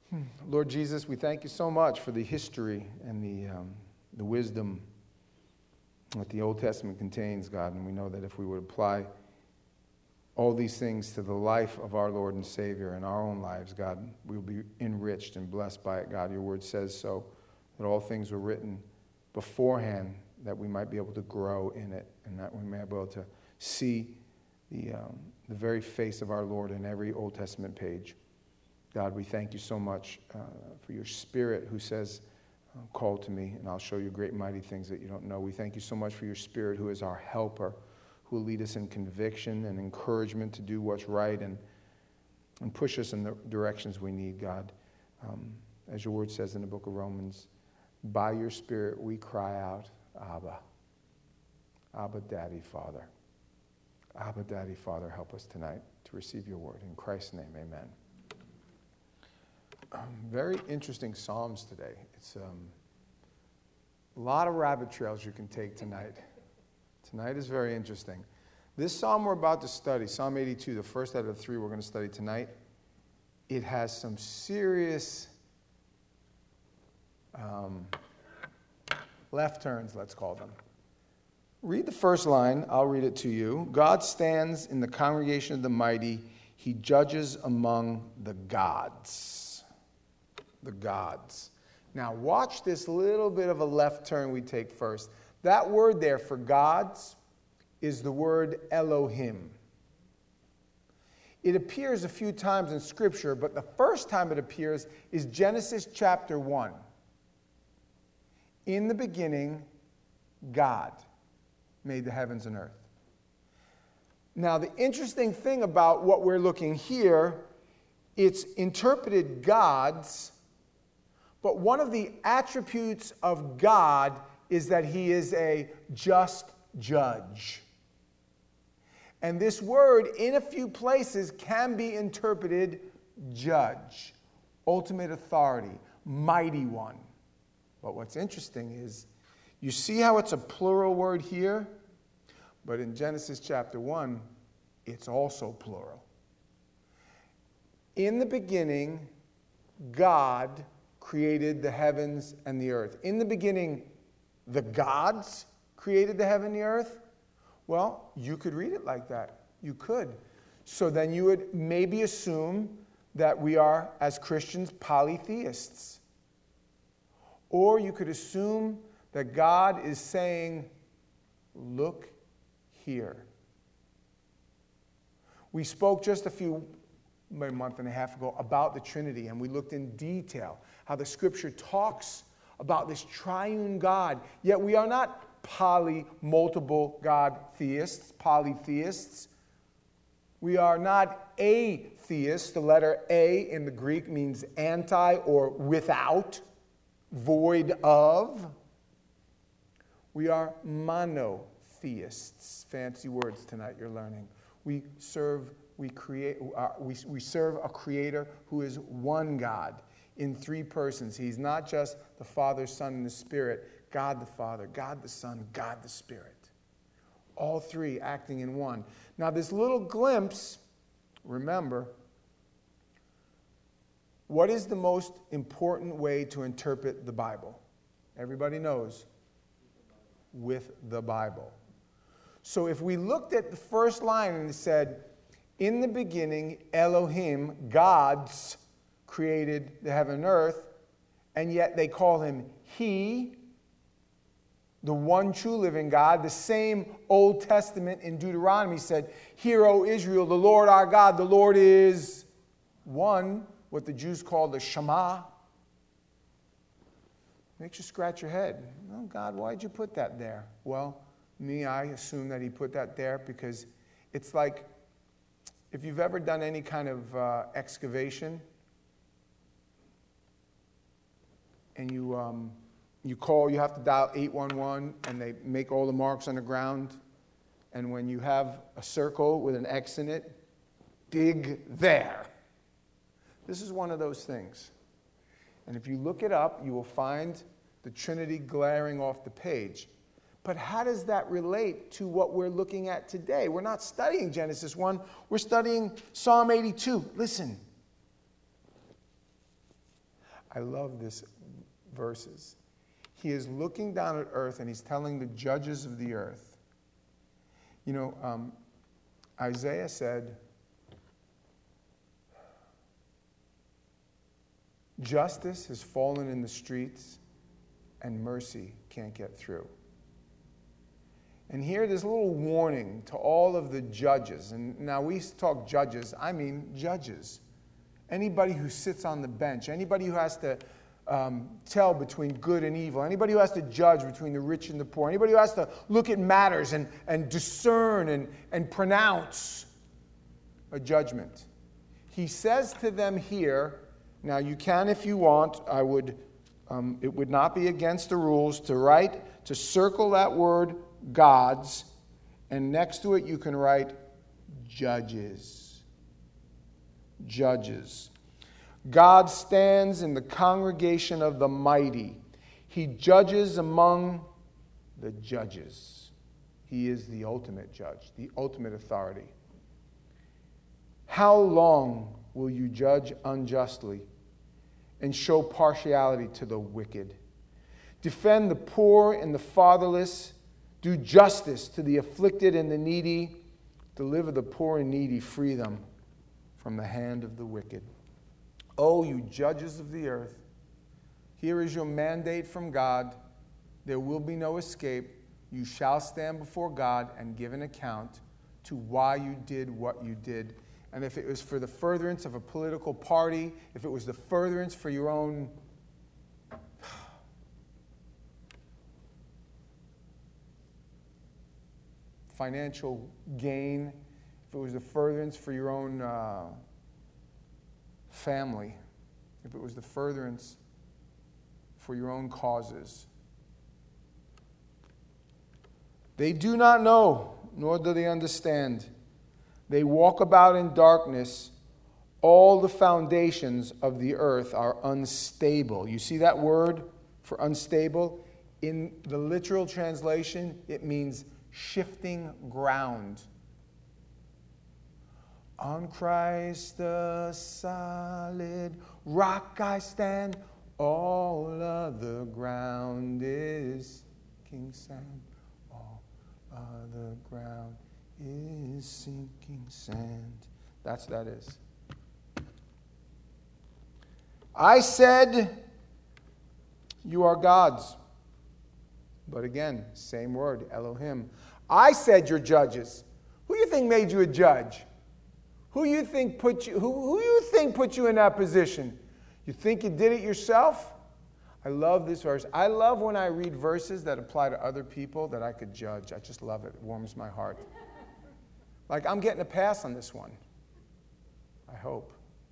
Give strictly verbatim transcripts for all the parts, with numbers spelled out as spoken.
Lord Jesus, we thank you so much for the history and the, um, the wisdom that the Old Testament contains, God. And we know that if we would apply all these things to the life of our Lord and Savior in our own lives, God, we will be enriched and blessed by it, God. Your word says so, that all things were written beforehand that we might be able to grow in it and that we may be able to see the, um, the very face of our Lord in every Old Testament page. God, we thank you so much uh, for your Spirit who says, uh, call to me and I'll show you great and mighty things that you don't know. We thank you so much for your Spirit who is our helper, who will lead us in conviction and encouragement to do what's right and, and push us in the directions we need, God. Um, as your word says in the book of Romans, by your Spirit we cry out, Abba. Abba, Daddy, Father. Abba, Daddy, Father, help us tonight to receive your word. In Christ's name, amen. Um, very interesting Psalms today. It's um, a lot of rabbit trails you can take tonight. Tonight is very interesting. This psalm we're about to study, Psalm eighty-two, the first out of the three we're going to study tonight, it has some serious um, left turns, let's call them. Read the first line. I'll read it to you. God stands in the congregation of the mighty. He judges among the gods. The gods. Now watch this little bit of a left turn we take first. That word there for gods is the word Elohim. It appears a few times in Scripture, but the first time it appears is Genesis chapter one. In the beginning, God made the heavens and earth. Now, the interesting thing about what we're looking here, it's interpreted gods, but one of the attributes of God is that he is a just judge. And this word, in a few places, can be interpreted judge, ultimate authority, mighty one. But what's interesting is, you see how it's a plural word here? But in Genesis chapter one, it's also plural. In the beginning, God created the heavens and the earth. In the beginning, the gods created the heaven and the earth? Well, you could read it like that. You could. So then you would maybe assume that we are, as Christians, polytheists. Or you could assume that God is saying, look here. We spoke just a few, a month and a half ago about the Trinity, and we looked in detail how the Scripture talks about this triune God. Yet we are not poly, multiple God theists, polytheists. We are not atheists. The letter A in the Greek means anti or without, void of. We are monotheists. Fancy words tonight you're learning. We serve, we create, uh, we, we serve a creator who is one God in three persons. He's not just the Father, Son, and the Spirit. God the Father, God the Son, God the Spirit. All three acting in one. Now this little glimpse, remember, what is the most important way to interpret the Bible? Everybody knows. With the Bible. So if we looked at the first line and it said, in the beginning, Elohim, gods, created the heaven and earth, and yet they call him He, the one true living God. The same Old Testament in Deuteronomy said, hear, O Israel, the Lord our God, the Lord is one, what the Jews call the Shema. Makes you scratch your head. Oh, God, why'd you put that there? Well, me, I assume that he put that there because it's like if you've ever done any kind of uh, excavation and you um, you call, you have to dial eight one one and they make all the marks on the ground. And when you have a circle with an X in it, dig there. This is one of those things. And if you look it up, you will find the Trinity glaring off the page. But how does that relate to what we're looking at today? We're not studying Genesis one. We're studying Psalm eighty-two. Listen. I love this verses. He is looking down at earth and he's telling the judges of the earth. You know, um, Isaiah said, justice has fallen in the streets and mercy can't get through. And here there's a little warning to all of the judges. And now we talk judges, I mean judges. Anybody who sits on the bench, anybody who has to um, tell between good and evil, anybody who has to judge between the rich and the poor, anybody who has to look at matters and, and discern and, and pronounce a judgment. He says to them here, now you can if you want, I would, um, it would not be against the rules to write, to circle that word gods, and next to it you can write judges. Judges. God stands in the congregation of the mighty. He judges among the judges. He is the ultimate judge, the ultimate authority. How long will you judge unjustly and show partiality to the wicked? Defend the poor and the fatherless. Do justice to the afflicted and the needy. Deliver the poor and needy. Free them from the hand of the wicked. Oh, you judges of the earth, here is your mandate from God. There will be no escape. You shall stand before God and give an account to why you did what you did. And if it was for the furtherance of a political party, if it was the furtherance for your own financial gain, if it was the furtherance for your own uh, family, if it was the furtherance for your own causes. They do not know, nor do they understand. They walk about in darkness. All the foundations of the earth are unstable. You see that word for unstable? In the literal translation, it means shifting ground. On Christ the solid rock I stand, all other ground is sinking sand. All other ground is sinking sand. That's that is. I said, you are gods. But again, same word, Elohim. I said you're judges. Who do you think made you a judge? Who you think put you who, who you think put you in that position? You think you did it yourself? I love this verse. I love when I read verses that apply to other people that I could judge. I just love it. It warms my heart. Like, I'm getting a pass on this one. I hope.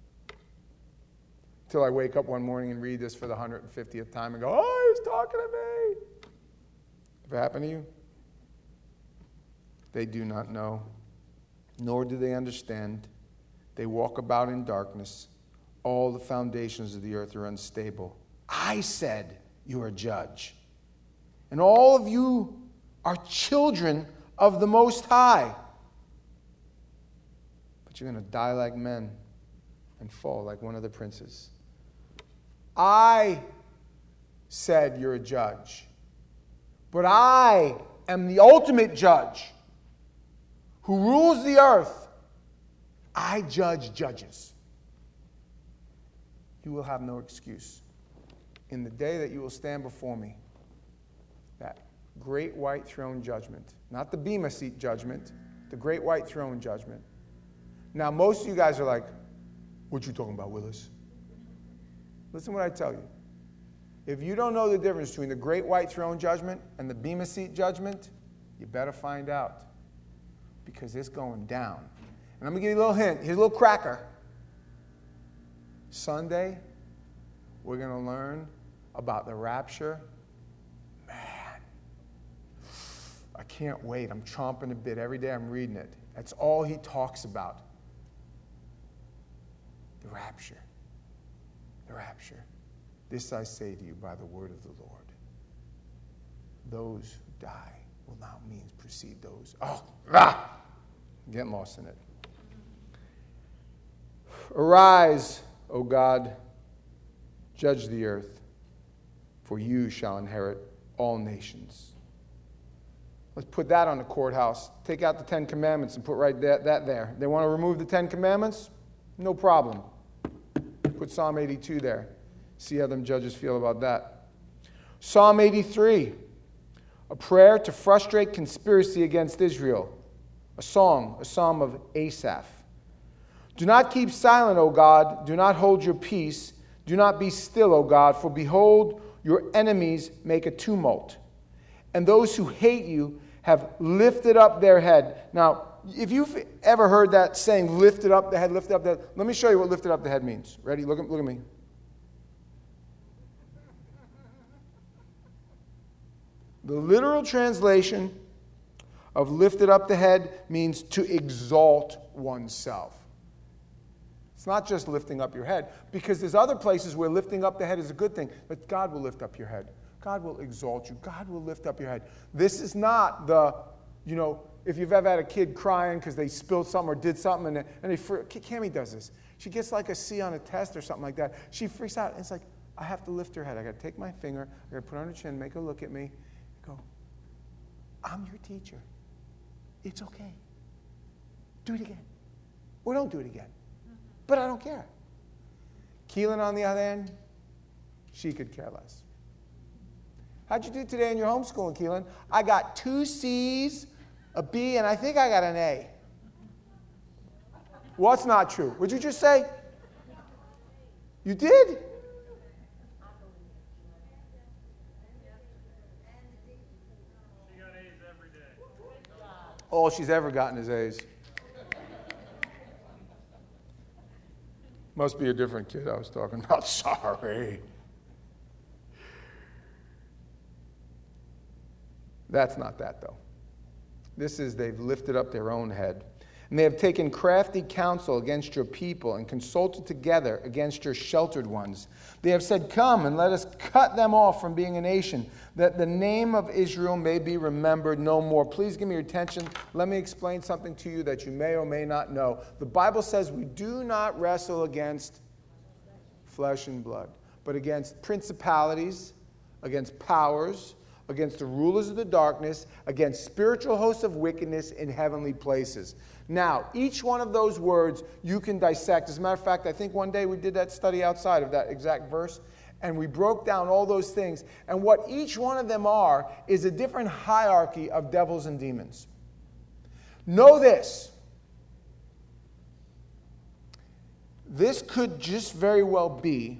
Till I wake up one morning and read this for the one hundred fiftieth time and go, oh, he's talking to me. Ever happened to you? They do not know, nor do they understand. They walk about in darkness. All the foundations of the earth are unstable. I said you are judge. And all of you are children of the Most High. But you're going to die like men and fall like one of the princes. I said you're a judge. But I am the ultimate judge who rules the earth. I judge judges. You will have no excuse. In the day that you will stand before me, that great white throne judgment, not the Bema seat judgment, the great white throne judgment. Now, most of you guys are like, what you talking about, Willis? Listen to what I tell you. If you don't know the difference between the great white throne judgment and the Bema seat judgment, you better find out. Because it's going down. And I'm going to give you a little hint. Here's a little cracker. Sunday, we're going to learn about the rapture. Man, I can't wait. I'm chomping a bit. Every day I'm reading it. That's all he talks about. The rapture. The rapture. This I say to you by the word of the Lord. Those who die will now means precede those. Oh, ah! Get lost in it. Arise, O God. Judge the earth, for you shall inherit all nations. Let's put that on the courthouse. Take out the Ten Commandments and put right that, that there. They want to remove the Ten Commandments? No problem. Put Psalm eighty-two there. See how them judges feel about that. Psalm eighty-three, a prayer to frustrate conspiracy against Israel. A song, a psalm of Asaph. Do not keep silent, O God. Do not hold your peace. Do not be still, O God, for behold, your enemies make a tumult, and those who hate you have lifted up their head. Now, if you've ever heard that saying, lifted up the head, lifted up the head, let me show you what lifted up the head means. Ready? Look at, look at me. The literal translation of lifted up the head means to exalt oneself. It's not just lifting up your head, because there's other places where lifting up the head is a good thing, but God will lift up your head. God will exalt you. God will lift up your head. This is not the, you know, if you've ever had a kid crying because they spilled something or did something, and, and they, Cammie does this. She gets like a C on a test or something like that. She freaks out. And it's like, I have to lift her head. I got to take my finger, I got to put it on her chin, make her look at me, go, I'm your teacher. It's okay. Do it again. Or don't do it again. But I don't care. Keelan, on the other hand, she could care less. How'd you do today in your homeschooling, Keelan? I got two C's, a B, and I think I got an A. What's not true? What'd you just say? You did? She got A's every day. All she's ever gotten is A's. Must be a different kid I was talking about. Sorry. That's not that, though. This is they've lifted up their own head. And they have taken crafty counsel against your people and consulted together against your sheltered ones. They have said, come and let us cut them off from being a nation, that the name of Israel may be remembered no more. Please give me your attention. Let me explain something to you that you may or may not know. The Bible says we do not wrestle against flesh and blood, but against principalities, against powers, against the rulers of the darkness, against spiritual hosts of wickedness in heavenly places. Now, each one of those words you can dissect. As a matter of fact, I think one day we did that study outside of that exact verse, and we broke down all those things. And what each one of them are is a different hierarchy of devils and demons. Know this. This could just very well be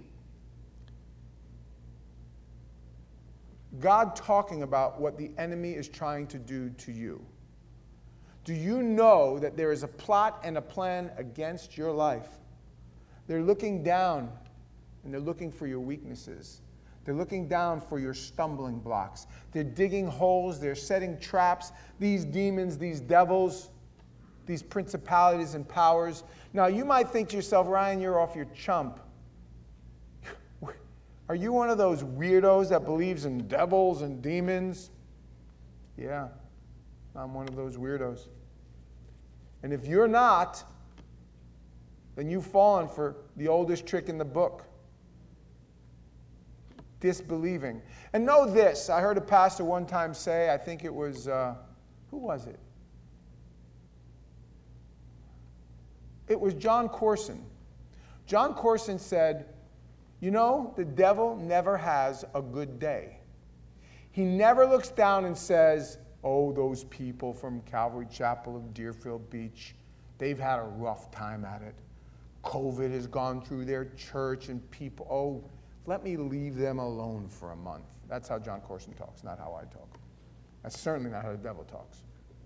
God talking about what the enemy is trying to do to you. Do you know that there is a plot and a plan against your life? They're looking down and they're looking for your weaknesses. They're looking down for your stumbling blocks. They're digging holes. They're setting traps. These demons, these devils, these principalities and powers. Now, you might think to yourself, Ryan, you're off your chump. Are you one of those weirdos that believes in devils and demons? Yeah, I'm one of those weirdos. And if you're not, then you've fallen for the oldest trick in the book. Disbelieving. And know this, I heard a pastor one time say, I think it was, uh, who was it? It was John Corson. John Corson said, you know, the devil never has a good day. He never looks down and says, oh, those people from Calvary Chapel of Deerfield Beach, they've had a rough time at it. COVID has gone through their church and people, oh, let me leave them alone for a month. That's how John Corson talks, not how I talk. That's certainly not how the devil talks.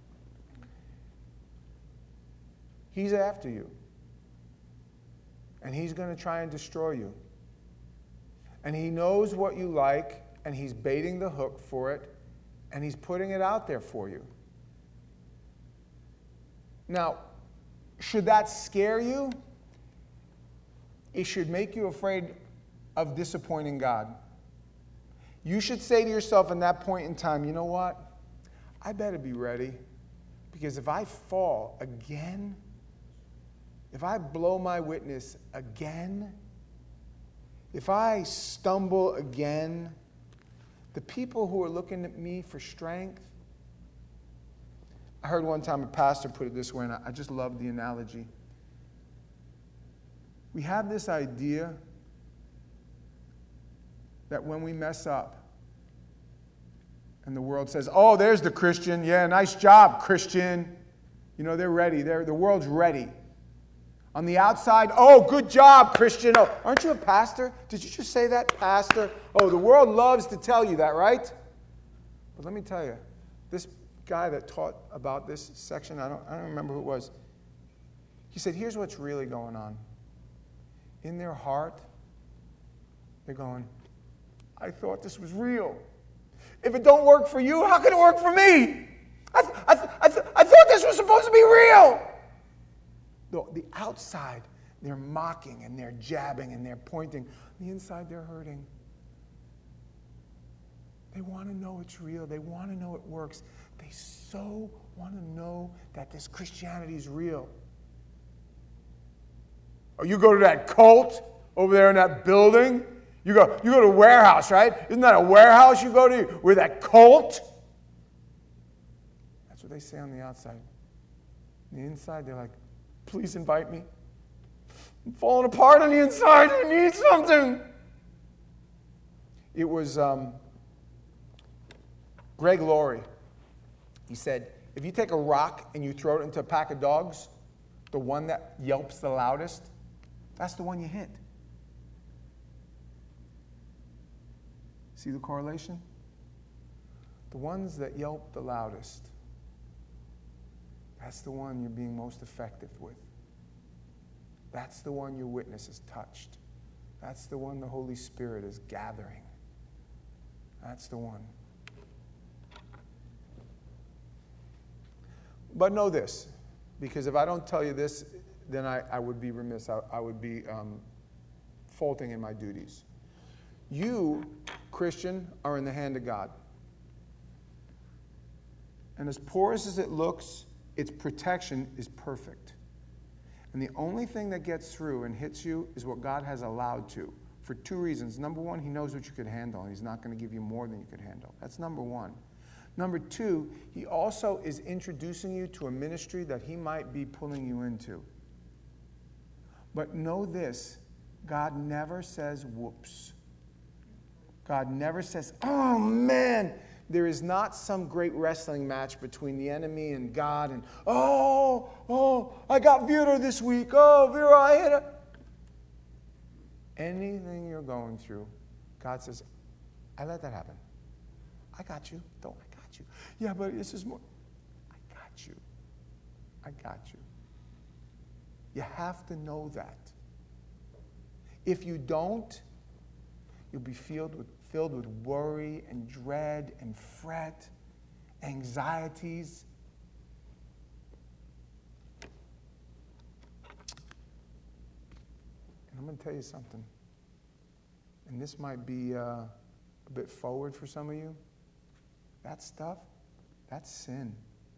He's after you. And he's going to try and destroy you. And he knows what you like, and he's baiting the hook for it, and he's putting it out there for you. Now, should that scare you? It should make you afraid of disappointing God. You should say to yourself in that point in time, you know what? I better be ready, because if I fall again, if I blow my witness again, if I stumble again, the people who are looking at me for strength, I heard one time a pastor put it this way, and I just love the analogy. We have this idea that when we mess up, and the world says, oh, there's the Christian. Yeah, nice job, Christian. You know, they're ready. They're, the world's ready. On the outside, oh, good job, Christian. Oh, aren't you a pastor? Did you just say that, pastor? Oh, the world loves to tell you that, right? But let me tell you, this guy that taught about this section, I don't, I don't remember who it was. He said, here's what's really going on. In their heart, they're going, I thought this was real. If it don't work for you, how can it work for me? I, th- I, th- I, th- I thought this was supposed to be real. The, the outside, they're mocking and they're jabbing and they're pointing. On the inside, they're hurting. They want to know it's real. They want to know it works. They so want to know that this Christianity is real. Or you go to that cult over there in that building. You go, you go to a warehouse, right? Isn't that a warehouse you go to with that cult? That's what they say on the outside. On the inside, they're like, please invite me. I'm falling apart on the inside. I need something. It was um, Greg Laurie. He said, if you take a rock and you throw it into a pack of dogs, the one that yelps the loudest, that's the one you hit. See the correlation? The ones that yelp the loudest, that's the one you're being most effective with. That's the one your witness has touched. That's the one the Holy Spirit is gathering. That's the one. But know this, because if I don't tell you this, then I, I would be remiss. I, I would be um, faulting in my duties. You, Christian, are in the hand of God. And as porous as it looks, its protection is perfect. And the only thing that gets through and hits you is what God has allowed to, for two reasons. Number one, he knows what you could handle, and he's not going to give you more than you could handle. That's number one. Number two, he also is introducing you to a ministry that he might be pulling you into. But know this, God never says whoops. God never says, oh man, there is not some great wrestling match between the enemy and God and, oh, oh, I got Vera this week. Oh, Vera, I hit her. Anything you're going through, God says, I let that happen. I got you. Don't, I got you. Yeah, but this is more. I got you. I got you. You have to know that. If you don't, you'll be filled with filled with worry and dread and fret, anxieties. And I'm going to tell you something. And this might be uh, a bit forward for some of you. That stuff, that's sin.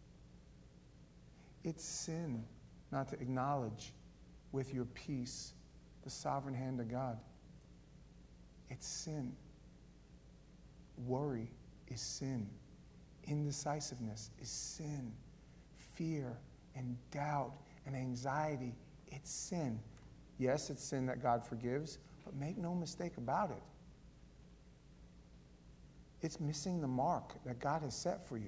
It's sin not to acknowledge with your peace the sovereign hand of God. It's sin. Worry is sin. Indecisiveness is sin. Fear and doubt and anxiety, it's sin. Yes, it's sin that God forgives, but make no mistake about it. It's missing the mark that God has set for you.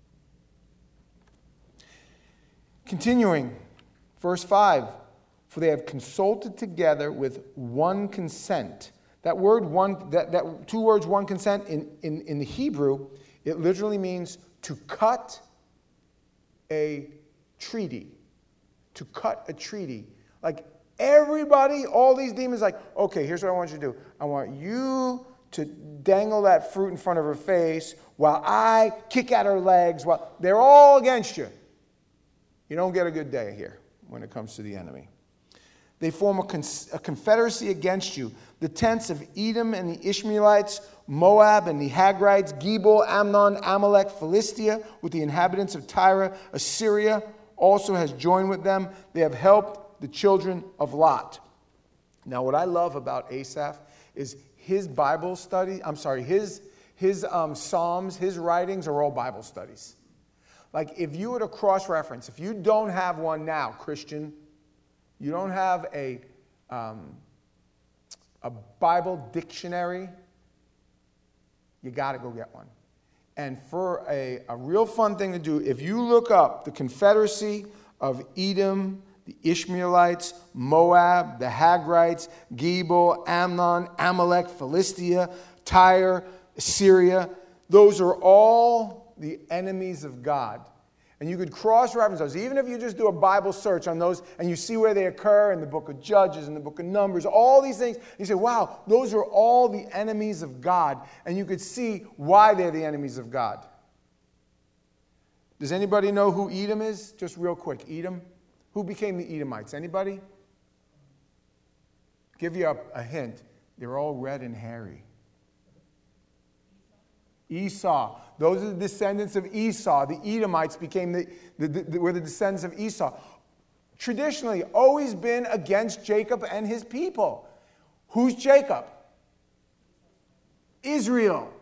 Continuing, verse five, for they have consulted together with one consent. That word, one, that, that two words, one consent, in, in, in the Hebrew, it literally means to cut a treaty. To cut a treaty. Like everybody, all these demons, like, okay, here's what I want you to do. I want you to dangle that fruit in front of her face while I kick at her legs. While they're all against you. You don't get a good day here when it comes to the enemy. They form a, cons- a confederacy against you. The tents of Edom and the Ishmaelites, Moab and the Hagrites, Gebal, Ammon, Amalek, Philistia, with the inhabitants of Tyre, Assyria also has joined with them. They have helped the children of Lot. Now, what I love about Asaph is his Bible study, I'm sorry, his, his um, Psalms, his writings are all Bible studies. Like if you were to cross-reference, if you don't have one now, Christian, you don't have a, um, a Bible dictionary, you got to go get one. And for a, a real fun thing to do, if you look up the Confederacy of Edom, the Ishmaelites, Moab, the Hagrites, Gebal, Ammon, Amalek, Philistia, Tyre, Syria, those are all the enemies of God. And you could cross-reference those. Even if you just do a Bible search on those and you see where they occur in the book of Judges, in the book of Numbers, all these things, you say, wow, those are all the enemies of God. And you could see why they're the enemies of God. Does anybody know who Edom is? Just real quick, Edom. Who became the Edomites? Anybody? Give you a, a hint. They're all red and hairy. Esau. Those are the descendants of Esau. The Edomites became the, the, the, were the descendants of Esau. Traditionally, always been against Jacob and his people. Who's Jacob? Israel.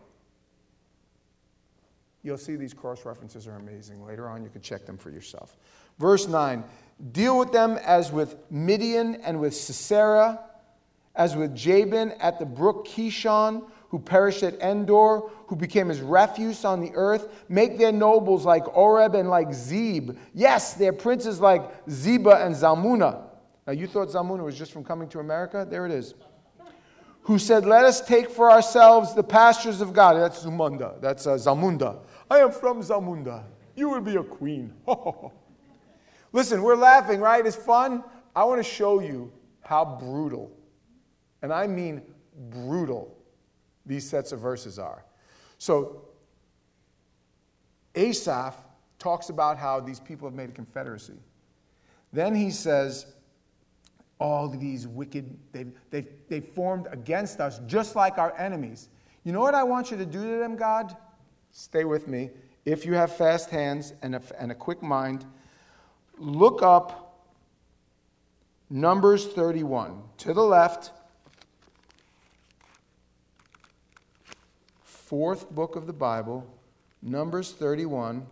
You'll see these cross-references are amazing. Later on, you can check them for yourself. Verse nine, deal with them as with Midian and with Sisera, as with Jabin at the brook Kishon, who perished at Endor, who became as refuse on the earth. Make their nobles like Oreb and like Zeb. Yes, their princes like Zeba and Zalmunna. Now, you thought Zalmunna was just from coming to America? There it is. Who said, let us take for ourselves the pastures of God. That's Zamunda. That's uh, Zamunda. I am from Zamunda. You will be a queen. Listen, we're laughing, right? It's fun. I want to show you how brutal, and I mean brutal, these sets of verses are. So, Asaph talks about how these people have made a confederacy. Then he says, all these wicked, they've, they've, they've formed against us just like our enemies. You know what I want you to do to them, God? Stay with me. If you have fast hands and a, and a quick mind, look up Numbers thirty-one. To the left, fourth book of the Bible, Numbers thirty-one.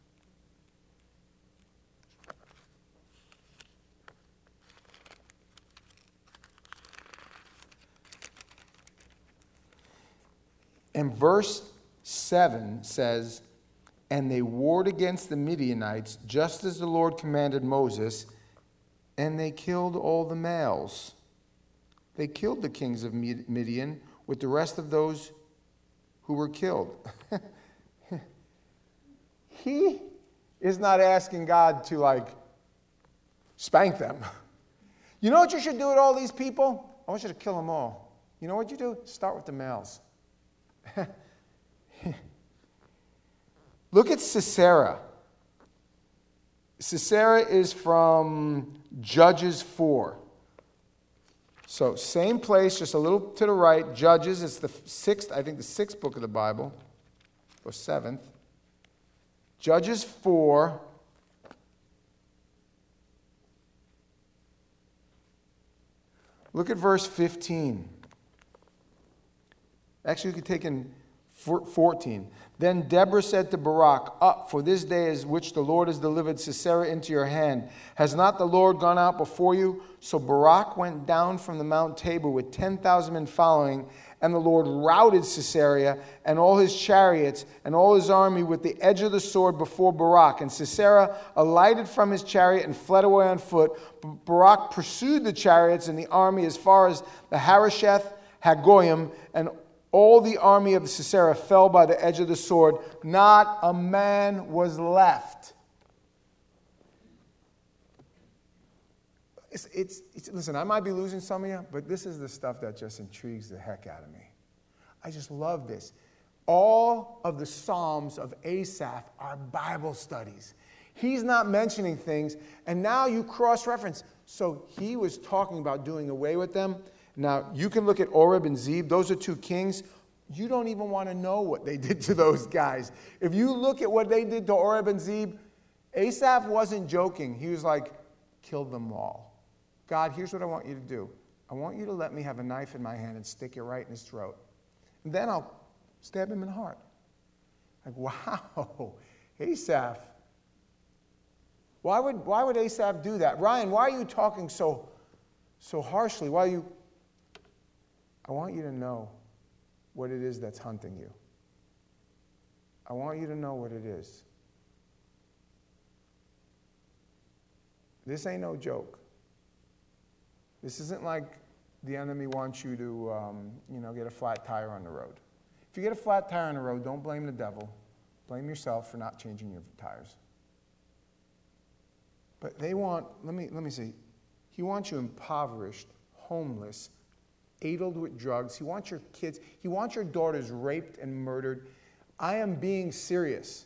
And verse seven says, and they warred against the Midianites, just as the Lord commanded Moses, and they killed all the males. They killed the kings of Midian with the rest of those who were killed. He is not asking God to, like, spank them. You know what you should do with all these people? I want you to kill them all. You know what you do? Start with the males. Look at Sisera. Sisera is from Judges four. So same place, just a little to the right. Judges, it's the sixth, I think the sixth book of the Bible, or seventh. Judges four. Look at verse fifteen. Actually, you could take in fourteen. Then Deborah said to Barak, up, for this day is which the Lord has delivered Sisera into your hand. Has not the Lord gone out before you? So Barak went down from the Mount Tabor with ten thousand men following, and the Lord routed Sisera and all his chariots and all his army with the edge of the sword before Barak. And Sisera alighted from his chariot and fled away on foot. But Barak pursued the chariots and the army as far as the Harosheth Hagoyim, and all the army of Sisera fell by the edge of the sword. Not a man was left. It's, it's, it's, listen, I might be losing some of you, but this is the stuff that just intrigues the heck out of me. I just love this. All of the Psalms of Asaph are Bible studies. He's not mentioning things, and now you cross-reference. So he was talking about doing away with them. Now, you can look at Oreb and Zeb. Those are two kings. You don't even want to know what they did to those guys. If you look at what they did to Oreb and Zeb, Asaph wasn't joking. He was like, kill them all. God, here's what I want you to do. I want you to let me have a knife in my hand and stick it right in his throat. And then I'll stab him in the heart. Like, wow, Asaph. Why would, why would Asaph do that? Ryan, why are you talking so, so harshly? Why are you... I want you to know what it is that's hunting you. I want you to know what it is. This ain't no joke. This isn't like the enemy wants you to, um, you know, get a flat tire on the road. If you get a flat tire on the road, don't blame the devil. Blame yourself for not changing your tires. But they want, let me, let me see. He wants you impoverished, homeless, addled with drugs. He wants your kids, he wants your daughters raped and murdered. I am being serious.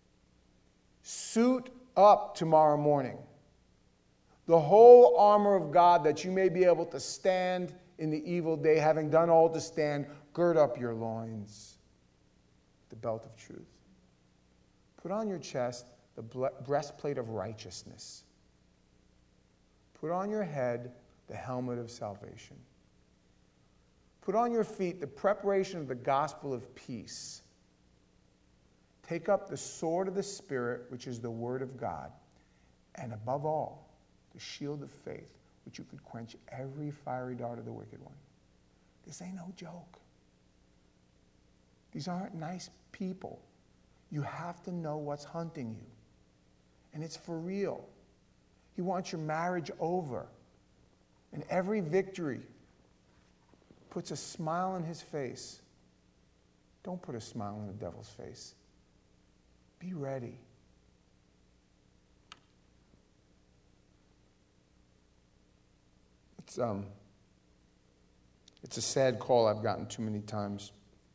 Suit up tomorrow morning. The whole armor of God, that you may be able to stand in the evil day, having done all to stand, gird up your loins, the belt of truth. Put on your chest the breastplate of righteousness. Put on your head the helmet of salvation. Put on your feet the preparation of the gospel of peace. Take up the sword of the Spirit, which is the word of God. And above all, the shield of faith, which you could quench every fiery dart of the wicked one. This ain't no joke. These aren't nice people. You have to know what's hunting you. And it's for real. He wants your marriage over. And every victory puts a smile on his face. Don't put a smile on the devil's face. Be ready. It's, um, it's a sad call I've gotten too many times.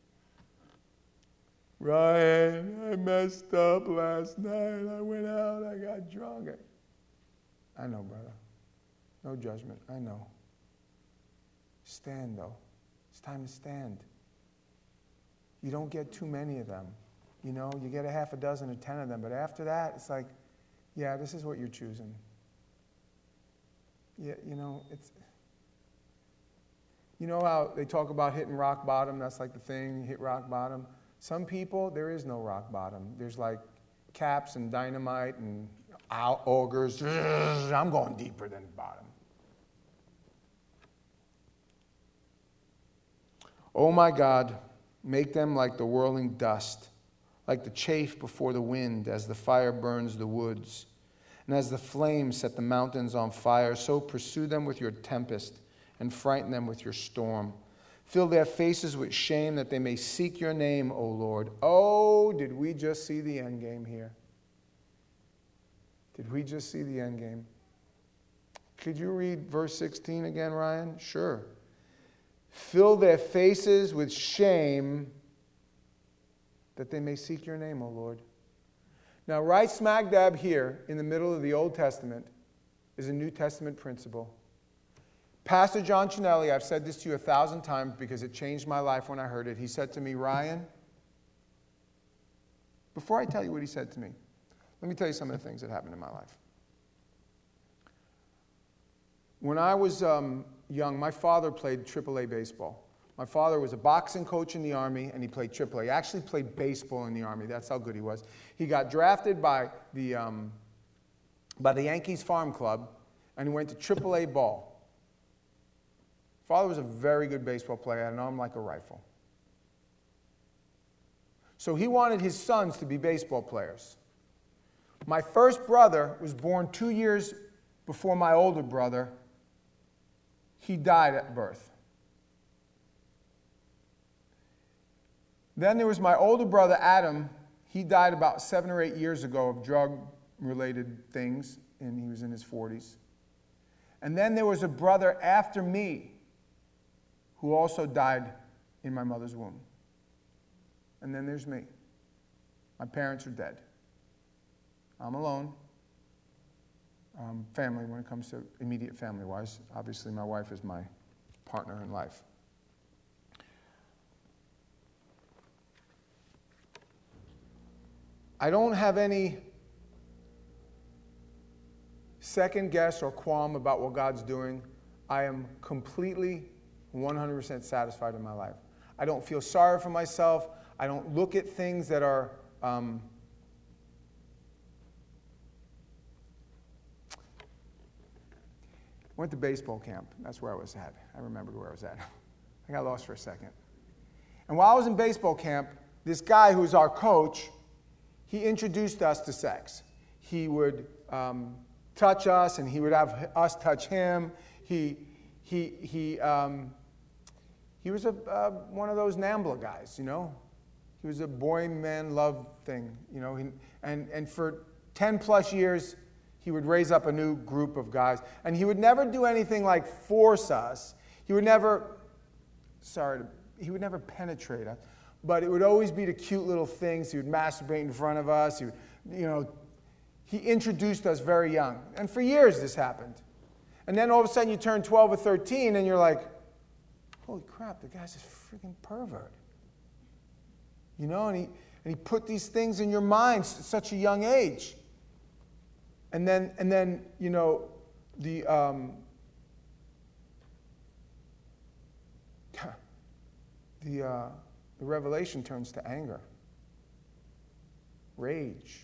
Ryan, I messed up last night. I went out, I got drunk. I know, brother. No judgment. I know. Stand, though. It's time to stand. You don't get too many of them. You know, you get a half a dozen or ten of them. But after that, it's like, yeah, this is what you're choosing. Yeah, you know, it's... You know how they talk about hitting rock bottom? That's like the thing, you hit rock bottom. Some people, there is no rock bottom. There's like caps and dynamite and augers. I'm going deeper than the bottom. Oh my God, make them like the whirling dust, like the chaff before the wind, as the fire burns the woods. And as the flames set the mountains on fire, so pursue them with your tempest and frighten them with your storm. Fill their faces with shame that they may seek your name, O Lord. Oh, did we just see the end game here? Did we just see the end game? Could you read verse sixteen again, Ryan? Sure. Fill their faces with shame that they may seek your name, O Lord. Now, right smack dab here in the middle of the Old Testament is a New Testament principle. Pastor John Chinelli, I've said this to you a thousand times because it changed my life when I heard it. He said to me, Ryan, before I tell you what he said to me, let me tell you some of the things that happened in my life. When I was um, young, my father played triple A baseball. My father was a boxing coach in the Army, and he played triple A. He actually played baseball in the Army. That's how good he was. He got drafted by the, um, by the Yankees Farm Club, and he went to triple A ball. Father was a very good baseball player, had an arm like a rifle. So he wanted his sons to be baseball players. My first brother was born two years before my older brother. He died at birth. Then there was my older brother, Adam. He died about seven or eight years ago of drug-related things, and he was in his forties. And then there was a brother after me who also died in my mother's womb. And then there's me. My parents are dead. I'm alone. Um, family, when it comes to immediate family-wise. Obviously, my wife is my partner in life. I don't have any second guess or qualm about what God's doing. I am completely one hundred percent satisfied in my life. I don't feel sorry for myself. I don't look at things that are... Um, went to baseball camp. That's where I was at. I remembered where I was at. I got lost for a second. And while I was in baseball camp, this guy who was our coach, he introduced us to sex. He would um, touch us, and he would have us touch him. He he he um, he was a uh, one of those NAMBLA guys, you know. He was a boy man love thing, you know. He, and and for ten plus years, he would raise up a new group of guys, and he would never do anything like force us. He would never, sorry, he would never penetrate us, but it would always be the cute little things. He would masturbate in front of us. He would, you know, he introduced us very young, and for years this happened. And then all of a sudden you turn twelve or thirteen, and you're like, holy crap, the guy's a freaking pervert. You know, and he and he put these things in your mind at such a young age. And then, and then, you know, the um, the uh, the revelation turns to anger, rage.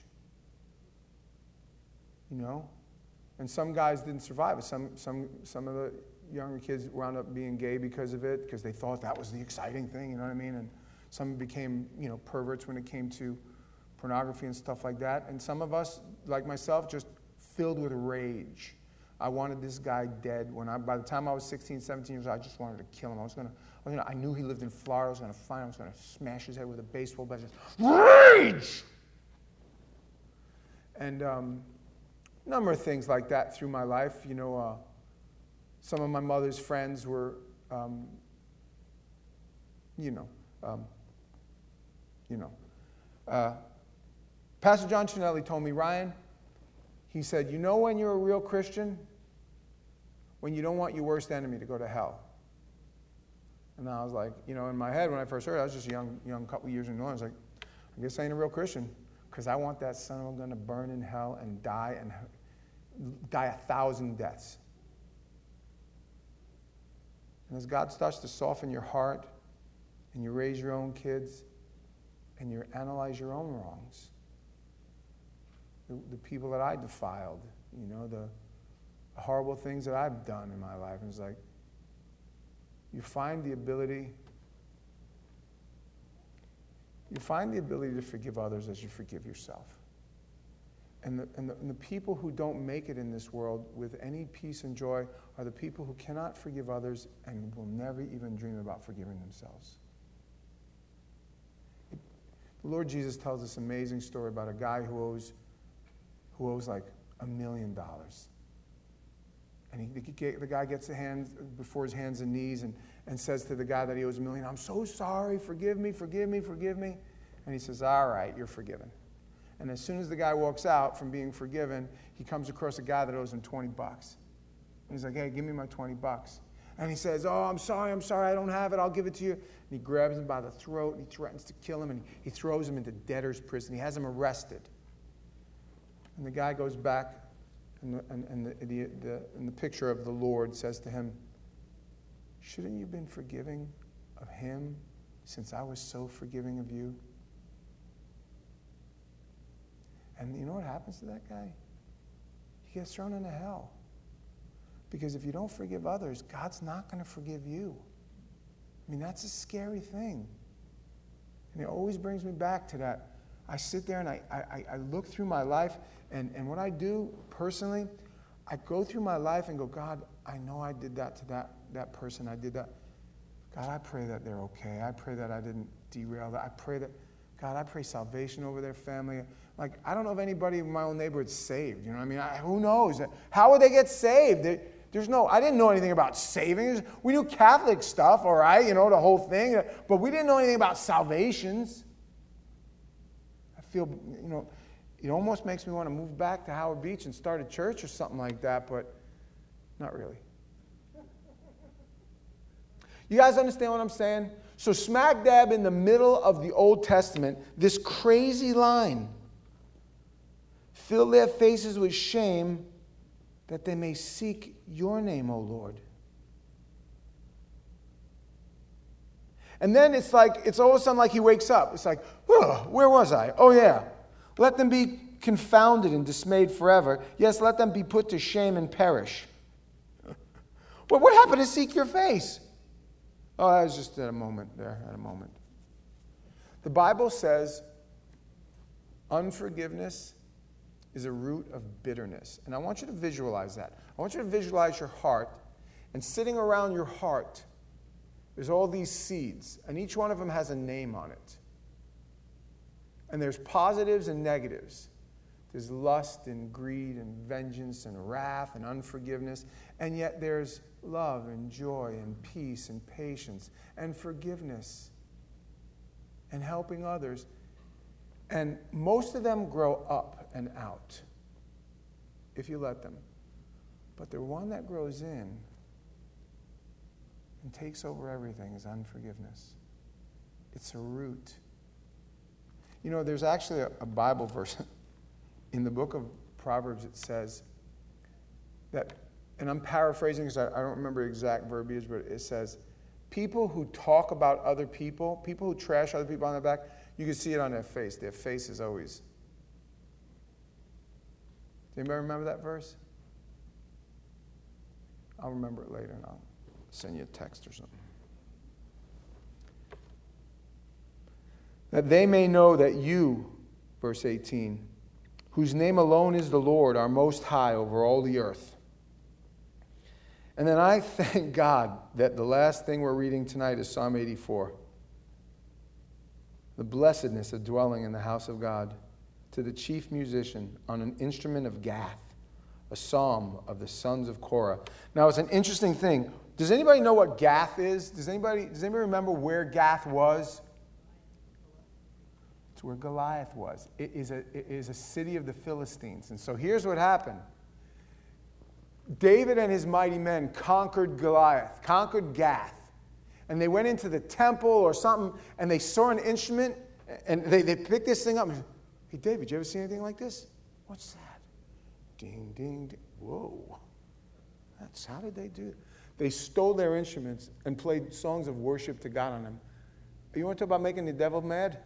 You know, and some guys didn't survive it. Some some some of the younger kids wound up being gay because of it, because they thought that was the exciting thing. You know what I mean? And some became, you know, perverts when it came to pornography and stuff like that. And some of us, like myself, just filled with rage. I wanted this guy dead. When I, by the time I was sixteen, seventeen years old, I just wanted to kill him. I was gonna, I, was gonna, I knew he lived in Florida. I was gonna find him. I was gonna smash his head with a baseball bat. Just rage. And um, a number of things like that through my life. You know, uh, some of my mother's friends were, um, you know, um, you know. Uh, Pastor John Chinelli told me, Ryan, he said, you know when you're a real Christian? When you don't want your worst enemy to go to hell. And I was like, you know, in my head when I first heard it, I was just a young, young couple years in New Orleans. I was like, I guess I ain't a real Christian, because I want that son of a gun to burn in hell and die and die a thousand deaths. And as God starts to soften your heart, and you raise your own kids, and you analyze your own wrongs, the, the people that I defiled, you know, the, the horrible things that I've done in my life, and it's like, you find the ability, you find the ability to forgive others as you forgive yourself. And the, and, the, and the people who don't make it in this world with any peace and joy are the people who cannot forgive others and will never even dream about forgiving themselves. It, the Lord Jesus tells this amazing story about a guy who owes, who owes like a million dollars. And he, the, the guy gets the hands before his hands and knees and, and says to the guy that he owes a million, I'm so sorry, forgive me, forgive me, forgive me. And he says, all right, you're forgiven. And as soon as the guy walks out from being forgiven, he comes across a guy that owes him twenty bucks. And he's like, hey, give me my twenty bucks. And he says, oh, I'm sorry, I'm sorry, I don't have it, I'll give it to you. And he grabs him by the throat, and he threatens to kill him, and he throws him into debtor's prison. He has him arrested. And the guy goes back, and the, and, and the, the, the, and the picture of the Lord says to him, shouldn't you have been forgiving of him since I was so forgiving of you? And you know what happens to that guy? He gets thrown into hell. Because if you don't forgive others, God's not going to forgive you. I mean, that's a scary thing. And it always brings me back to that. I sit there and I, I, I look through my life, and, and what I do personally, I go through my life and go, God, I know I did that to that, that person. I did that. God, I pray that they're okay. I pray that I didn't derail that. I pray that, God, I pray salvation over their family. Like, I don't know if anybody in my own neighborhood's saved. You know what I mean? I, who knows? How would they get saved? They, there's no, I didn't know anything about saving. We knew Catholic stuff, all right, you know, the whole thing. But we didn't know anything about salvations. I feel, you know, it almost makes me want to move back to Howard Beach and start a church or something like that, but not really. You guys understand what I'm saying? So smack dab in the middle of the Old Testament, this crazy line. Fill their faces with shame that they may seek your name, O Lord. And then it's like, it's all of a sudden like he wakes up. It's like, oh, where was I? Oh, yeah. Let them be confounded and dismayed forever. Yes, let them be put to shame and perish. Well, what happened to seek your face? Oh, I was just at a moment there, at a moment. The Bible says unforgiveness is a root of bitterness. And I want you to visualize that. I want you to visualize your heart. And sitting around your heart, there's all these seeds. And each one of them has a name on it. And there's positives and negatives. There's lust and greed and vengeance and wrath and unforgiveness. And yet there's love and joy and peace and patience and forgiveness and helping others. And most of them grow up and out if you let them. But the one that grows in and takes over everything is unforgiveness. It's a root. You know, there's actually a, a Bible verse in the book of Proverbs. It says that, and I'm paraphrasing because I, I don't remember exact verbiage, but it says, people who talk about other people, people who trash other people on their back, you can see it on their face. Their face is always. Does anybody remember that verse? I'll remember it later and I'll send you a text or something. That they may know that you, verse eighteen, whose name alone is the Lord, are most high over all the earth. And then I thank God that the last thing we're reading tonight is Psalm eighty-four. The blessedness of dwelling in the house of God, to the chief musician on an instrument of Gath, a psalm of the sons of Korah. Now, it's an interesting thing. Does anybody know what Gath is? Does anybody, does anybody remember where Gath was? It's where Goliath was. It is a, it is a city of the Philistines. And so here's what happened. David and his mighty men conquered Goliath, conquered Gath. And they went into the temple or something, and they saw an instrument, and they, they picked this thing up. And, hey, David, you ever see anything like this? What's that? Ding, ding, ding. Whoa. That's, how did they do it? They stole their instruments and played songs of worship to God on them. You want to talk about making the devil mad?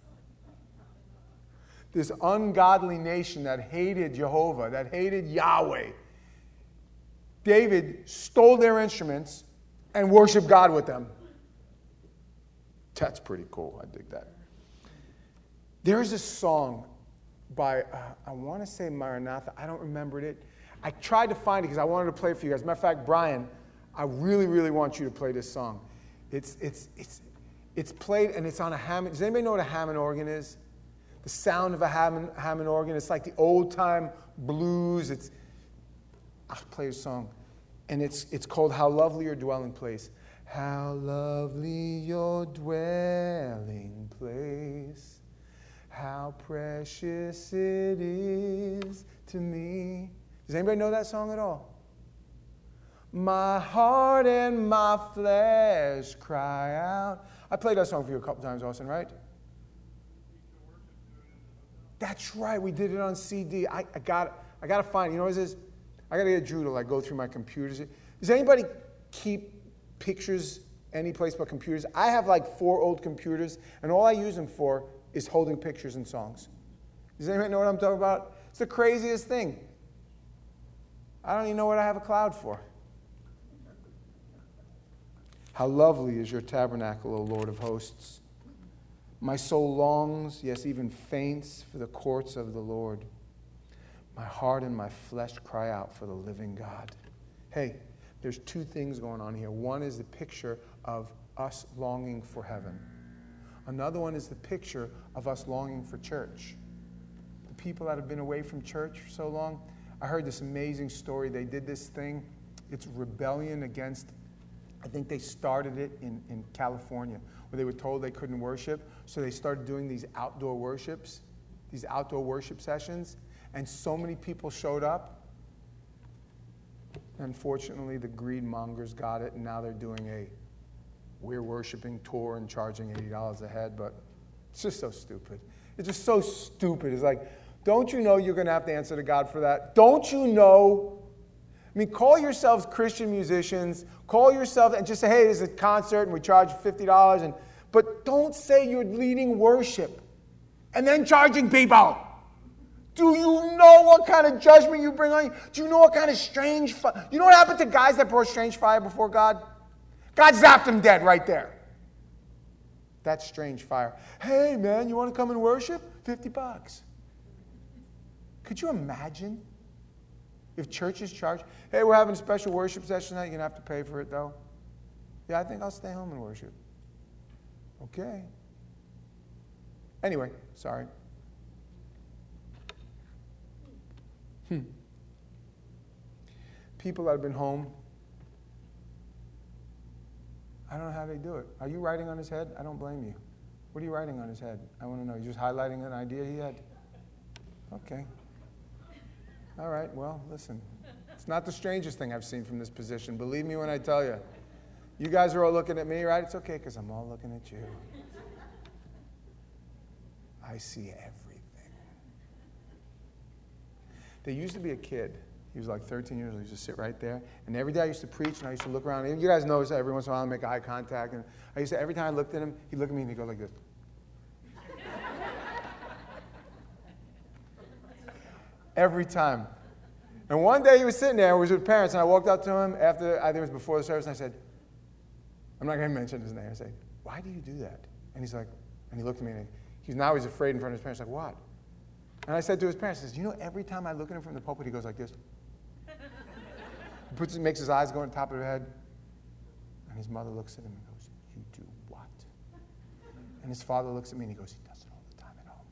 This ungodly nation that hated Jehovah, that hated Yahweh. David stole their instruments and worshiped God with them. That's pretty cool. I dig that. There's a song by, uh, I want to say Maranatha. I don't remember it. I tried to find it because I wanted to play it for you guys. As a matter of fact, Brian, I really, really want you to play this song. It's, it's, it's, it's played and it's on a Hammond. Does anybody know what a Hammond organ is? The sound of a Hammond, Hammond organ. It's like the old-time blues. It's, I'll play a song. And it's, it's called How Lovely Your Dwelling Place. How lovely your dwelling place. How precious it is to me. Does anybody know that song at all? My heart and my flesh cry out. I played that song for you a couple times, Austin, right? That's right. We did it on C D. I, I got I got to find it. You know what it is? I got to get Drew to like go through my computers. Does anybody keep pictures any place but computers? I have like four old computers, and all I use them for is holding pictures and songs. Does anybody know what I'm talking about? It's the craziest thing. I don't even know what I have a cloud for. How lovely is your tabernacle, O Lord of hosts. My soul longs, yes, even faints for the courts of the Lord. My heart and my flesh cry out for the living God. Hey, there's two things going on here. One is the picture of us longing for heaven. Another one is the picture of us longing for church. The people that have been away from church for so long, I heard this amazing story. They did this thing. It's rebellion against, I think they started it in, in California, where they were told they couldn't worship. So they started doing these outdoor worships, these outdoor worship sessions. And so many people showed up. Unfortunately, the greed mongers got it, and now they're doing a we're worshiping tour and charging eighty dollars a head. But it's just so stupid. It's just so stupid. It's like, don't you know you're going to have to answer to God for that? Don't you know I mean, call yourselves Christian musicians. Call yourself and just say, hey, there's a concert and we charge fifty dollars. And, but don't say you're leading worship and then charging people. Do you know what kind of judgment you bring on you? Do you know what kind of strange fire? You know what happened to guys that brought strange fire before God? God zapped them dead right there. That's strange fire. Hey, man, you want to come and worship? fifty bucks. Could you imagine if churches charge? Hey, we're having a special worship session tonight. You're going to have to pay for it, though. Yeah, I think I'll stay home and worship. Okay. Anyway, sorry. Hmm. People that have been home, I don't know how they do it. Are you writing on his head? I don't blame you. What are you writing on his head? I want to know. You're just highlighting an idea he had? Okay. All right, well, listen. It's not the strangest thing I've seen from this position. Believe me when I tell you. You guys are all looking at me, right? It's okay because I'm all looking at you. I see everything. There used to be a kid. He was like thirteen years old. He used to sit right there. And every day I used to preach, and I used to look around. And you guys notice that every once in a while I make eye contact. And I used to, every time I looked at him, he'd look at me and he'd go like this. Every time. And one day he was sitting there, I was with parents, and I walked up to him after, I think it was before the service, and I said, I'm not going to mention his name. I said, why do you do that? And he's like, and he looked at me, and he's now he's afraid in front of his parents, like, what? And I said to his parents, I said, you know, every time I look at him from the pulpit, he goes like this. He puts, makes his eyes go on top of his head. And his mother looks at him and goes, you do what? And his father looks at me and he goes, he does it all the time at home.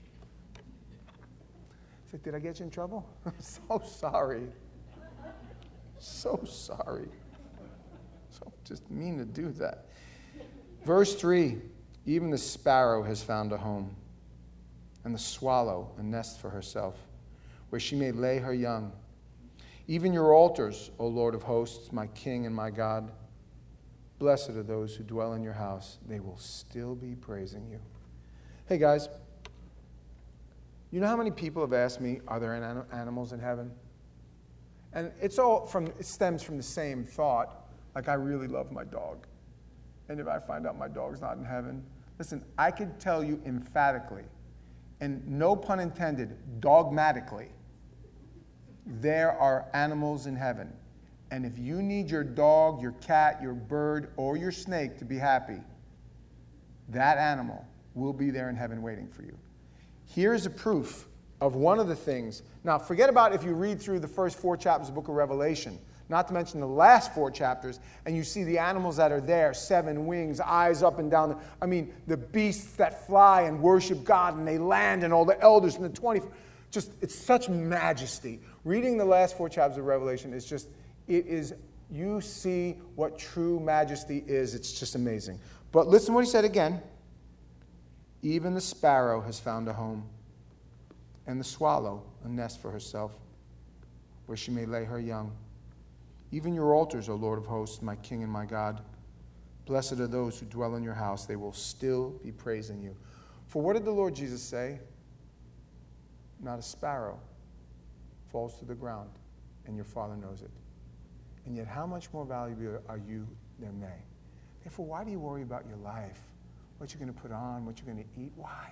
I said, did I get you in trouble? I'm so sorry. So sorry. So just mean to do that. Verse three, even the sparrow has found a home, and the swallow a nest for herself, where she may lay her young. Even your altars, O Lord of hosts, my King and my God, blessed are those who dwell in your house. They will still be praising you. Hey, guys, you know how many people have asked me, are there an- animals in heaven? And it's all from, it stems from the same thought, like I really love my dog. And if I find out my dog's not in heaven, listen, I could tell you emphatically, and no pun intended, dogmatically, there are animals in heaven. And if you need your dog, your cat, your bird, or your snake to be happy, that animal will be there in heaven waiting for you. Here's a proof of one of the things. Now, forget about if you read through the first four chapters of the book of Revelation, not to mention the last four chapters, and you see the animals that are there, seven wings, eyes up and down. I mean, the beasts that fly and worship God, and they land, and all the elders and the twenty. Just, it's such majesty. Reading the last four chapters of Revelation is just, it is, you see what true majesty is. It's just amazing. But listen to what he said again. Even the sparrow has found a home, and the swallow a nest for herself, where she may lay her young. Even your altars, O Lord of hosts, my King and my God. Blessed are those who dwell in your house. They will still be praising you. For what did the Lord Jesus say? Not a sparrow falls to the ground, and your Father knows it. And yet how much more valuable are you than they? Therefore, why do you worry about your life? What you're going to put on, what you're going to eat? Why?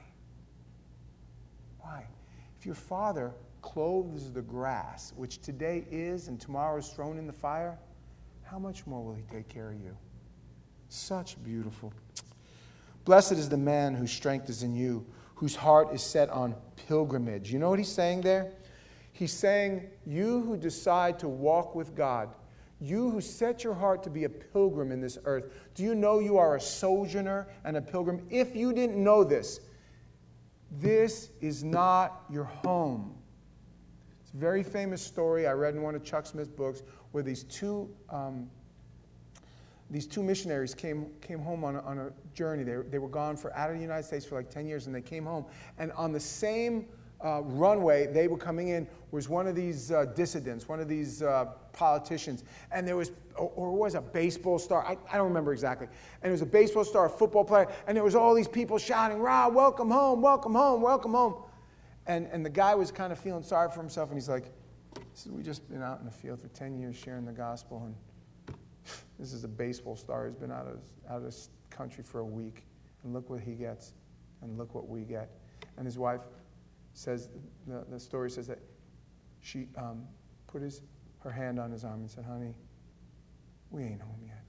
Why? If your Father clothes the grass, which today is and tomorrow is thrown in the fire, how much more will he take care of you? Such beautiful. Blessed is the man whose strength is in you, whose heart is set on pilgrimage. You know what he's saying there? He's saying, you who decide to walk with God, you who set your heart to be a pilgrim in this earth, do you know you are a sojourner and a pilgrim? If you didn't know this, this is not your home. It's a very famous story I read in one of Chuck Smith's books where these two um, these two missionaries came came home on a, on a journey. They, they were gone for out of the United States for like ten years, and they came home. And on the same uh, runway they were coming in was one of these uh, dissidents, one of these uh, politicians. And there was, or, or was a baseball star. I, I don't remember exactly. And it was a baseball star, a football player. And there was all these people shouting, "Rah, welcome home, welcome home, welcome home." And, and the guy was kind of feeling sorry for himself, and he's like, He said, we've just been out in the field for ten years sharing the gospel, and this is a baseball star who's been out of, out of this country for a week, and look what he gets, and look what we get. And his wife says, the, the story says that she um, put his, her hand on his arm and said, honey, we ain't home yet.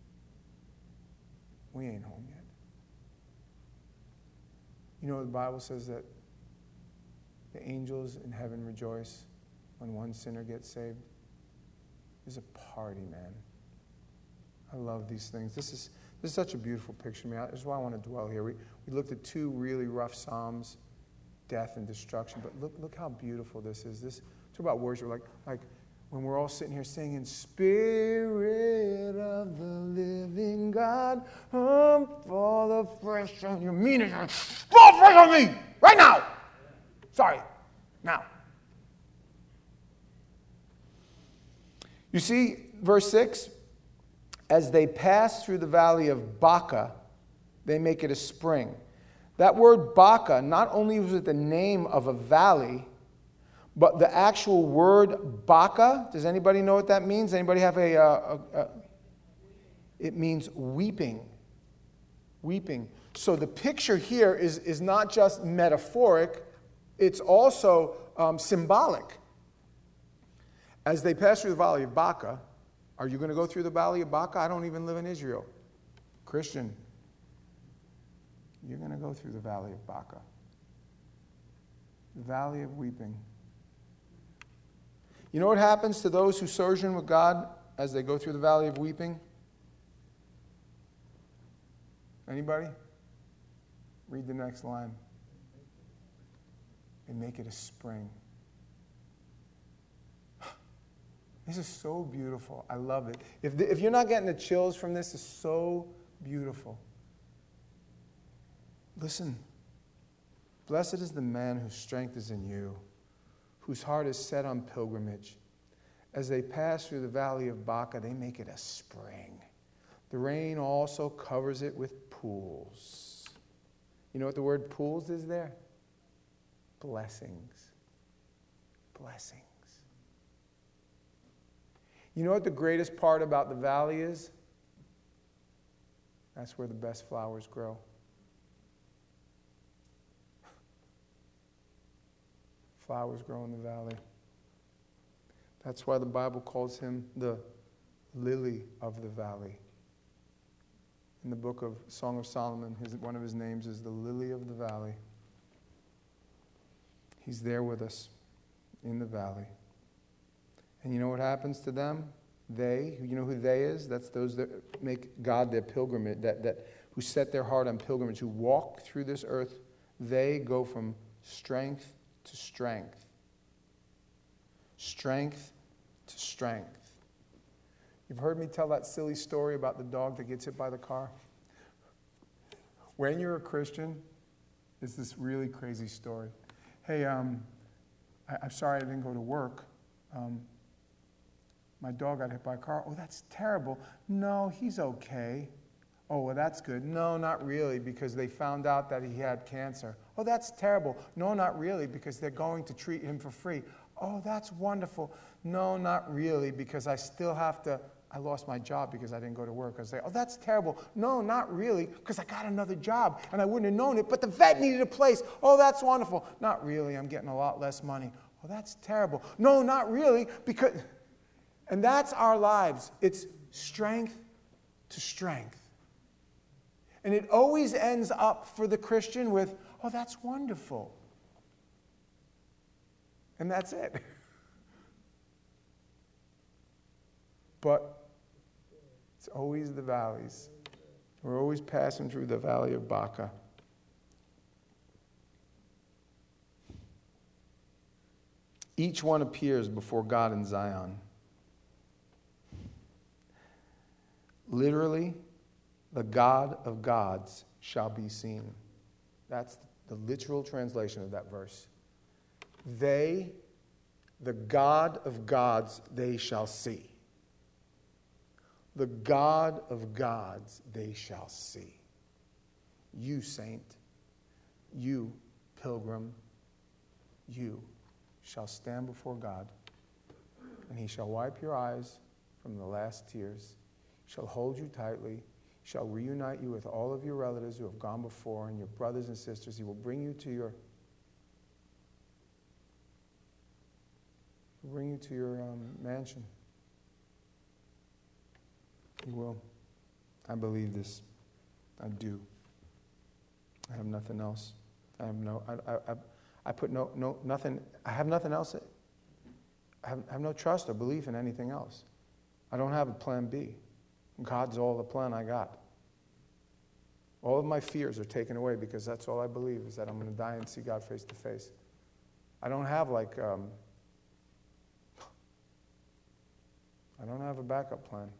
We ain't home yet. You know, the Bible says that the angels in heaven rejoice when one sinner gets saved. There's a party, man. I love these things. This is this is such a beautiful picture, man. This is why I want to dwell here. We we looked at two really rough psalms, death and destruction, but look look how beautiful this is. This talk about worship, like like when we're all sitting here singing, Spirit of the living God, come fall afresh on your meaning. Fall afresh on me right now. Sorry, now. You see, verse six, as they pass through the valley of Baca, they make it a spring. That word Baca, not only was it the name of a valley, but the actual word Baca, does anybody know what that means? Anybody have a, a, a, a it means weeping. Weeping. So the picture here is, is not just metaphoric, it's also um, symbolic. As they pass through the valley of Baca, are you going to go through the valley of Baca? I don't even live in Israel. Christian, you're going to go through the valley of Baca. The valley of weeping. You know what happens to those who sojourn with God as they go through the valley of weeping? Anybody? Read the next line. They make it a spring. This is so beautiful. I love it. If, the, if you're not getting the chills from this, it's so beautiful. Listen. Blessed is the man whose strength is in you, whose heart is set on pilgrimage. As they pass through the valley of Baca, they make it a spring. The rain also covers it with pools. You know what the word pools is there? Blessings. Blessings. You know what the greatest part about the valley is? That's where the best flowers grow. Flowers grow in the valley. That's why the Bible calls him the lily of the valley. In the book of Song of Solomon, his, one of his names is the lily of the valley. He's there with us in the valley. And you know what happens to them? They, you know who they is? That's those that make God their pilgrimage, that, that who set their heart on pilgrimage, who walk through this earth. They go from strength to strength. Strength to strength. You've heard me tell that silly story about the dog that gets hit by the car? When you're a Christian, it's this really crazy story. Hey, um, I, I'm sorry I didn't go to work. Um, My dog got hit by a car. Oh, that's terrible. No, he's okay. Oh, well, that's good. No, not really, because they found out that he had cancer. Oh, that's terrible. No, not really, because they're going to treat him for free. Oh, that's wonderful. No, not really, because I still have to, I lost my job because I didn't go to work. I say, oh, that's terrible. No, not really, because I got another job, and I wouldn't have known it, but the vet needed a place. Oh, that's wonderful. Not really, I'm getting a lot less money. Oh, that's terrible. No, not really, because... And that's our lives. It's strength to strength. And it always ends up for the Christian with, oh, that's wonderful. And that's it. But it's always the valleys. We're always passing through the valley of Baca. Each one appears before God in Zion. Literally, the God of gods shall be seen. That's the literal translation of that verse. They, the God of gods, they shall see. The God of gods, they shall see. You, saint, you, pilgrim, you shall stand before God and he shall wipe your eyes from the last tears, shall hold you tightly, shall reunite you with all of your relatives who have gone before and your brothers and sisters. He will bring you to your he'll bring you to your um, mansion. He will. I believe this. I do. I have nothing else. I have no. I. I. I, I put no. No. Nothing. I have nothing else. I have, I have no trust or belief in anything else. I don't have a plan B. God's all the plan I got. All of my fears are taken away because that's all I believe is that I'm going to die and see God face to face. I don't have like, um, I don't have a backup plan.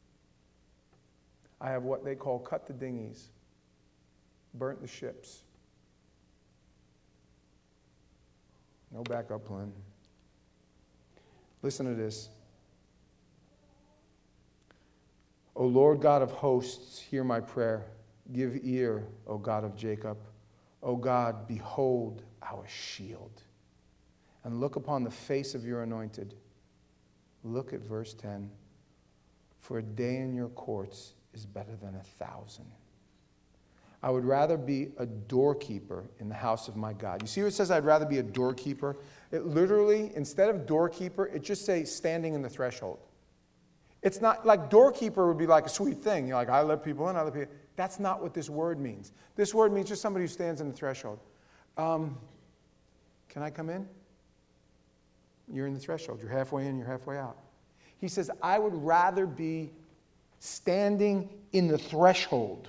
I have what they call cut the dinghies, burnt the ships. No backup plan. Listen to this. O Lord God of hosts, hear my prayer. Give ear, O God of Jacob. O God, behold our shield. And look upon the face of your anointed. Look at verse ten. For a day in your courts is better than a thousand. I would rather be a doorkeeper in the house of my God. You see what it says, I'd rather be a doorkeeper? It literally, instead of doorkeeper, it just says standing in the threshold. It's not like doorkeeper would be like a sweet thing. You're like, I let people in, I let people. That's not what this word means. This word means just somebody who stands in the threshold. Um, can I come in? You're in the threshold. You're halfway in, you're halfway out. He says, I would rather be standing in the threshold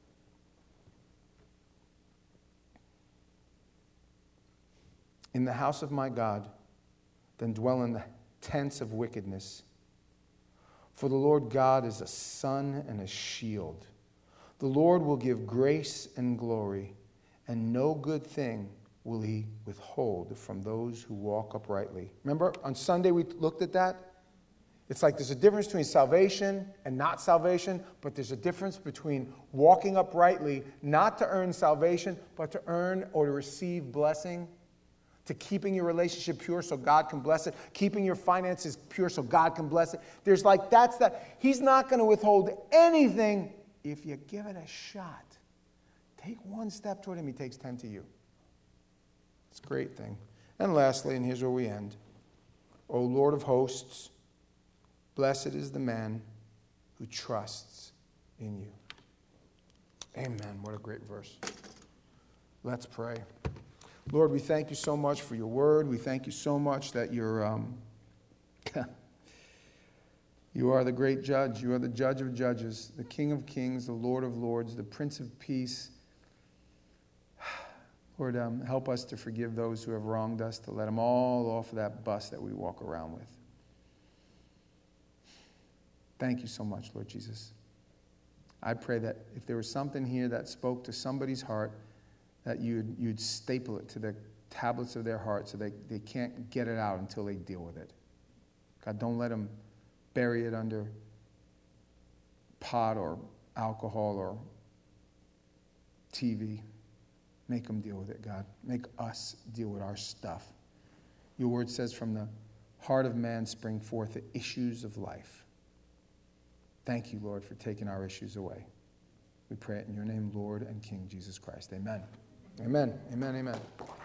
in the house of my God than dwell in the tents of wickedness. For the Lord God is a sun and a shield. The Lord will give grace and glory, and no good thing will he withhold from those who walk uprightly. Remember, on Sunday we looked at that? It's like there's a difference between salvation and not salvation, but there's a difference between walking uprightly, not to earn salvation, but to earn or to receive blessing, to keeping your relationship pure so God can bless it, keeping your finances pure so God can bless it. There's like, that's that. He's not going to withhold anything if you give it a shot. Take one step toward him, he takes ten to you. It's a great thing. And lastly, and here's where we end. O Lord of hosts, blessed is the man who trusts in you. Amen. What a great verse. Let's pray. Lord, we thank you so much for your word. We thank you so much that you're, um, you are the great judge. You are the judge of judges, the King of kings, the Lord of lords, the Prince of peace. Lord, um, help us to forgive those who have wronged us, to let them all off of that bus that we walk around with. Thank you so much, Lord Jesus. I pray that if there was something here that spoke to somebody's heart, that you'd, you'd staple it to the tablets of their heart so they, they can't get it out until they deal with it. God, don't let them bury it under pot or alcohol or T V. Make them deal with it, God. Make us deal with our stuff. Your word says from the heart of man spring forth the issues of life. Thank you, Lord, for taking our issues away. We pray it in your name, Lord and King Jesus Christ. Amen. Amen. Amen. Amen.